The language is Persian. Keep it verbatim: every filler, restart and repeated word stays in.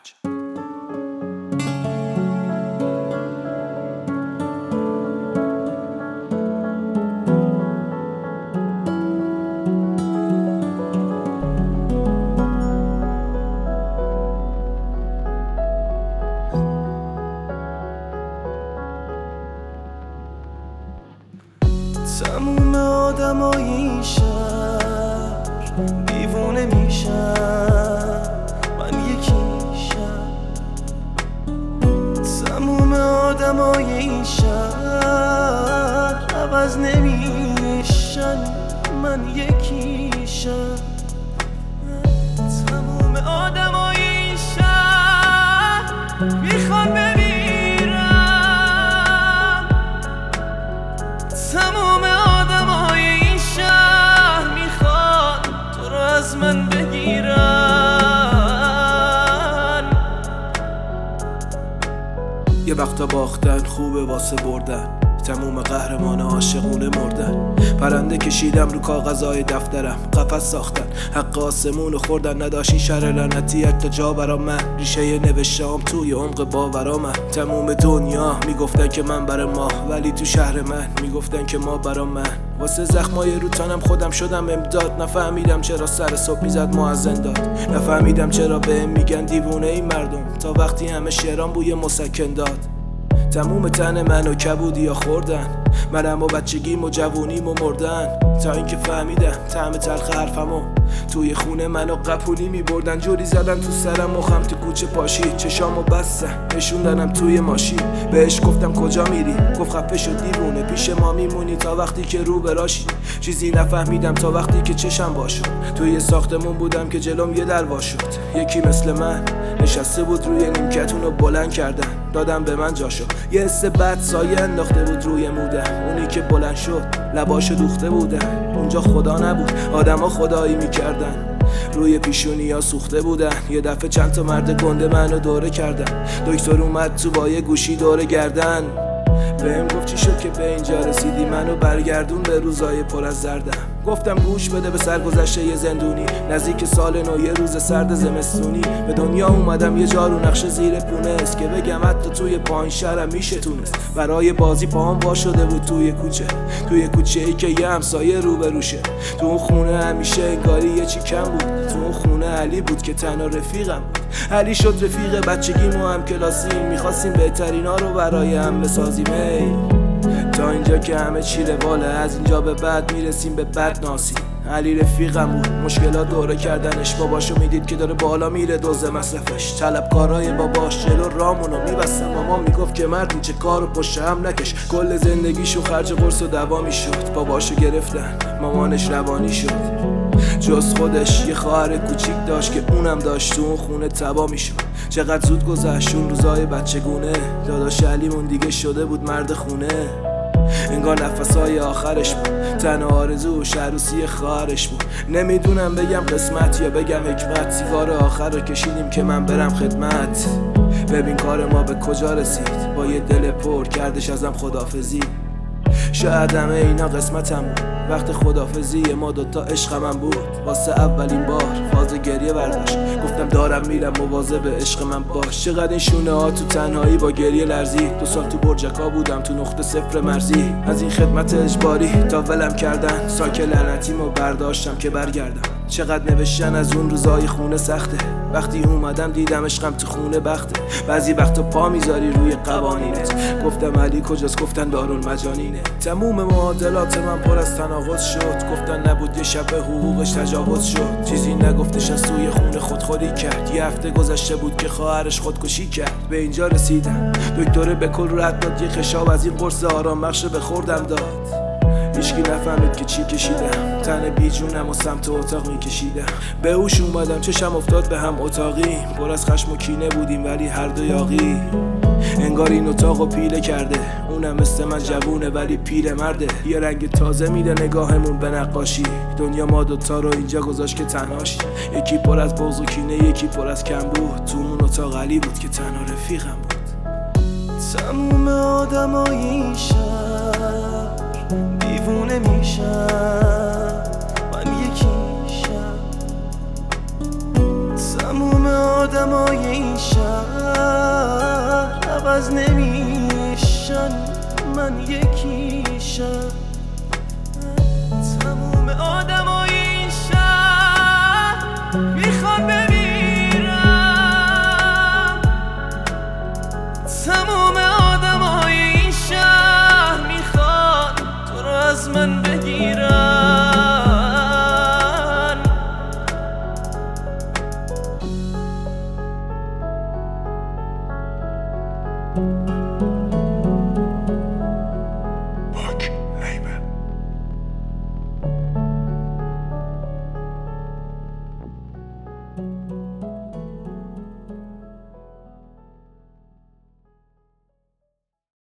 فرج. تموم آدمای این شهر دیوونه میشن، من یکیشم. تموم آدمای این شهر عوض نمیشن، من یکیشم. تموم آدمای این شهر میخوان بمیرن، تموم آدمای این شهر میخوان تو رو از من بگیرن. یه وقتا باختن خوبه واسه بردن، تموم قهرمان عاشقونه مردن. پرنده کشیدم رو کاغذای دفترم، قفس ساختن حق آسمونو خوردن. نداشت این شهر لعنتی حتی جا برا من، ریشه نوشتم توی عمق باورامم. تموم دنیا میگفتن که من برا ما، ولی تو شهر من میگفتن که ما برا من. واسه زخمای رو تنم خودم شدم امداد. نفهمیدم چرا سر صبح میزد معزن داد، نفهمیدم چرا بهم میگن دیوونه این مردم، تا وقتی همه شعرام بوی مسکن داد. تموم تن منو کبودیا خوردن، منم و بچگیم و جوونیم و مردن. تا اینکه فهمیدم طعم تلخ حرفمو توی خونه منو قپونی میبردن. جوری زدن تو سرم مخم تو کوچه پاشید، چشامو بستن نشوندنم توی ماشین. بهش گفتم کجا میری؟ گفت خفه شو دیوونه، پیش ما میمونی تا وقتی که رو براشی. چیزی نفهمیدم تا وقتی که چشم باشد. توی ساختمون بودم که جلوم یه در وا شد، یکی مثل من نشسته بود روی نیمکتونو بلند کردن، دادم به من جاشو. یه حس بد سایه انداخته بود روی مودم، اونی که بلند شد لباشو دوخته بودن. اونجا خدا نبود، آدما خدایی میکردن، روی پیشونیا سوخته بودن. یه دفعه چند تا مرد گنده منو دوره کردن، دکتر اومد تو با یه گوشی دوره گردن. بهم گفت چی شد که به اینجا رسیدی؟ منو برگردون به روزای پر از زردم. گفتم گوش بده به سرگذشته یه زندونی، نزدیک سال نو یه روز سرد زمستونی. به دنیا اومدم یه جارو نقش زیر پونه است، که بگم حتی توی پایین شهرم میشه تونست. برای بازی پاهم وا شده بود توی کوچه، توی کوچه ای که یه همسایه رو بروشه. تو اون خونه همیشه انگاری یه چی کم بود، تو اون خونه علی بود که تنها رفیقم بود. علی شد رفیق بچگیم و هم کلاسیم، میخواستیم بهترینا رو برای هم بسازیم. ای تا اینجا که همه چی رواله، از اینجا به بعد میرسیم به بد ناسی. علی رفیقم بود، مشکلات دوره کردنش، باباشو میدید که داره بالا میره دوز مصرفش. طلبکارای باباش جلو رامونو میبستن، ماما میگفت که مرد چه کارو پشت هم نکش. کل زندگیشو خرج قرص و دوا میشد، باباشو گرفتن مامانش روانی شد. جز خودش یه خواهر کوچیک داشت که اونم داشت تو اون خونه تبا میشد. چقدر زود گذشت اون روزای بچگونه، داداش علیمون دیگه شده بود مرد خونه. انگار نفسای آخرش بود، تنها آرزو و شروسی خواهرش بود. نمیدونم بگم قسمت یا بگم حکمت، سیگار آخر رو کشیدیم که من برم خدمت. ببین کار ما به کجا رسید، با یه دل پر کردش ازم خدافزی. شاید همه اینا قسمتم بود، وقت خدافزی ما دوتا عشق من بود. واسه اولین بار فاز گریه برداشت، گفتم دارم میرم مواظب عشق من باش. چقدر این شونه ها تو تنهایی با گریه لرزی، دو سال تو برجکا بودم تو نقطه صفر مرزی. از این خدمت اجباری تا ولم کردن، ساک لعنتیمو برداشتم که برگردم. چقدر نوشتن از اون روزای خونه سخته، وقتی اومدم دیدم عشقم تو خونه بخته. بعضی وقتا پا میذاری روی قوانینت، گفتم علی کجاست؟ گفتن دارالمجانینه. تموم معادلات من پر از تناقض شد، گفتن نبود یه شب حقوقش تجاوز شد. چیزی نگفتش از توی خونه خودخوری کرد، یه هفته گذشته بود که خواهرش خودکشی کرد. به اینجا رسیدم دکتر به کل رد داد، یه خشاب از این قرص آرام بخش به خوردم داد. هیچکی نفهمید که چی کشیدم، تن بیجونم و سمت اتاق میکشیدم. به هوش اومدم چشم افتاد به هم اتاقی، پر از خشم و کینه بودیم ولی هر دو یاغی. انگار این اتاقو پیله کرده، اونم مثل من جوونه ولی پیر مرده. یه رنگ تازه میده نگاهمون به نقاشی، دنیا ما دوتا رو اینجا گذاشت که تنهاشی. یکی پر از بغض و کینه، یکی پر از کم بود. تو اون اتاق علی بود که تنها رفیقم بود. تموم آدمای این شهر دیوونه میشن، من یکیشم. تموم آدمای این شهر عوض نمیشن، من یکیشم.